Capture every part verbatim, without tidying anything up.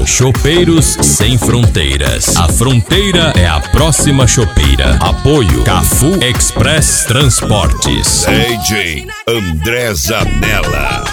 Chopeiros Sem Fronteiras. A fronteira é a próxima chopeira. Apoio Cafu Express Transportes. D J André Zanella.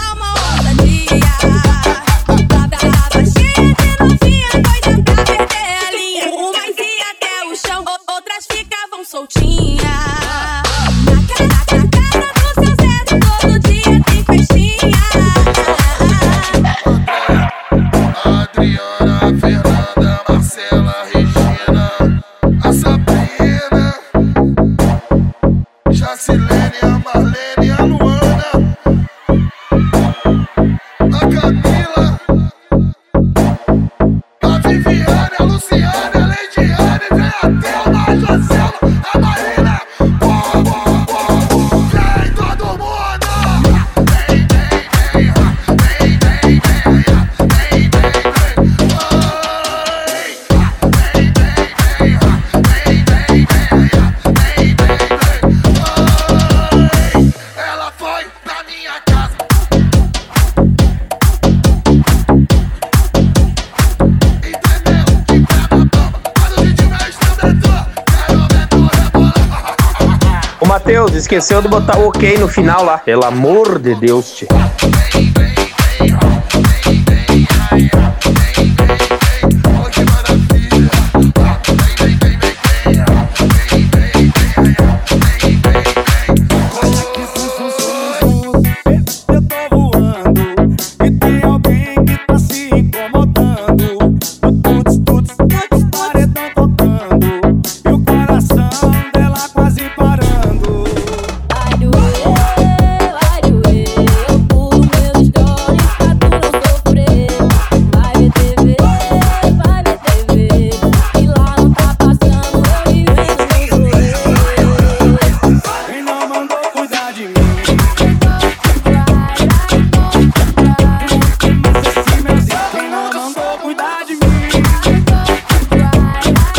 Matheus, esqueceu de botar o ok no final lá. Pelo amor de Deus, tio.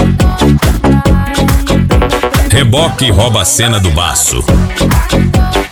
Reboque rouba a cena do baço.